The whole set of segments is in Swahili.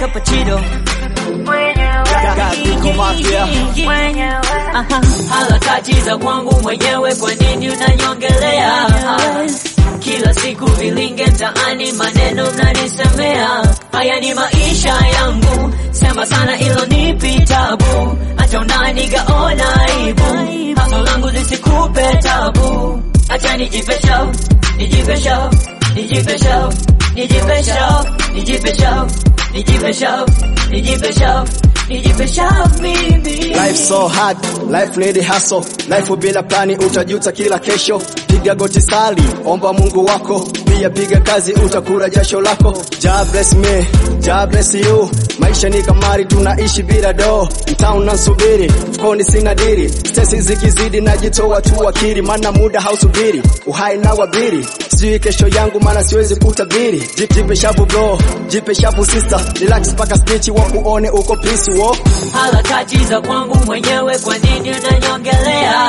cappuccino. Harakati za kwangu mwenyewe, kwa nini unanyongelea? Kila siku vilinge mtaani, maneno mnanisemea. Haya ni maisha yangu, sema sana ilo nipi tabu. Acha unanigaona aibu, haso langu zisikupe tabu. Acha nijipe show, nijipe show, nijipe show, nijipe show, nijipe show, nijipe show, nijipe show, nijipe show mimi. Life so hard, life need hustle. Life bila plani utajuta kila kesho. Piga goti sali, omba Mungu wako. Pia piga kazi utakula jasho lako. God bless me, God bless you. Maisha ni kamari tunaishi bila do. Mtown nasubiri, mfukoni sina diri. Stress zikizidi najitoa tu akili, maana muda hausubiri. Uhai na wabiri, sijui kesho yangu maana siwezi kutabiri. Jipe shavu bro, jipe shavu sister. Relax paka speech wakuone uko peace wo. Harakati za kwangu mwenyewe, kwa nini unanyongelea?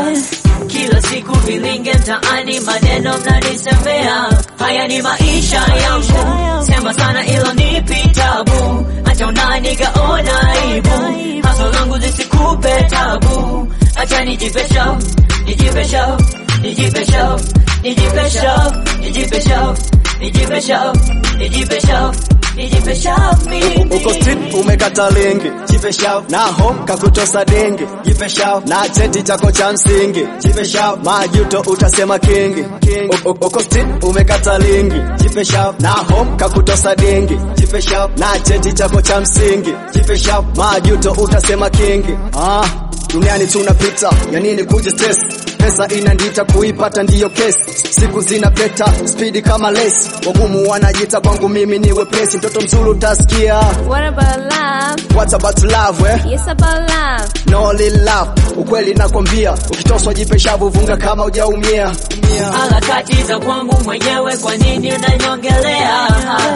Kila siku vilinge mtaani, maneno mnanisemea. Haya ni maisha yangu, sema sana ilo nipi tabu. Acha unanigaona aibu, haso langu zisikupe tabu. Acha nijipe show, nijipe show, nijipe show, nijipe show, nijipe show, nijipe show, nijipe show, nijipe show mimi. Uko street umekata lingi, jipe show. Na home kakutosa dengi, jipe show. Na cheti chako cha msingi, jipe show. Majuto utasema kingi. Uko street umekata lingi, jipe show. Na home kakutosa dengi, jipe show. Na cheti chako cha msingi, jipe show. Majuto utasema kingi. Duniani tunapita, ya nini kuja stress? Pesa inandita kuipata ndiyo case. Siku zinapeta, speed kama lace. Wagumu wanajita kwangu mimi ni wepesi. Mtoto mzulu utasikia. What about love? What about love eh? Yes about love. No little love, ukweli nakwambia. Ukitoswa jipe shavu vunga kama hujaumia. Harakati za kwangu mwenyewe, kwa nini unanyongelea?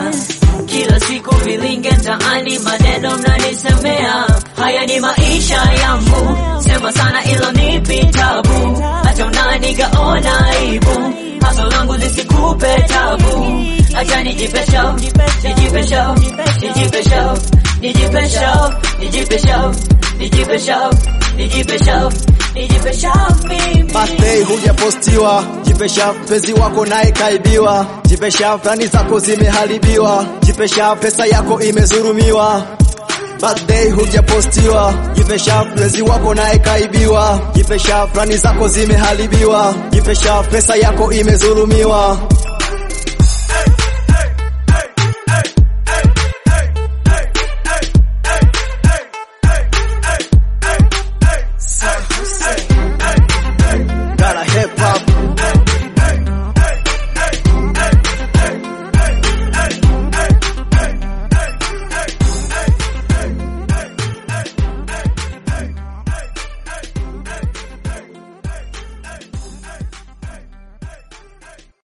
Kila siku vilinge mtaani, maneno mnanisemea. Haya ni maisha yangu, sema sana ilo nipi tabu. Acha unanigaona aibu, haso langu zisikupe tabu. Acha nijipe show, nijipe show, nijipe show, nijipe show, nijipe show, nijipe show, nijipe show, nijipe show mimi. Birthday hujapostiwa, jipe show. Mpenzi wako naye kaibiwa, jipe show. Plani zako zimeharibiwa, jipe show. Pesa yako imezurumiwa. Birthday hujapostiwa, jipe show. Mpenzi wako naye kaibiwa, jipe show. Plani zako zimeharibiwa, jipe show. Pesa yako imezurumiwa.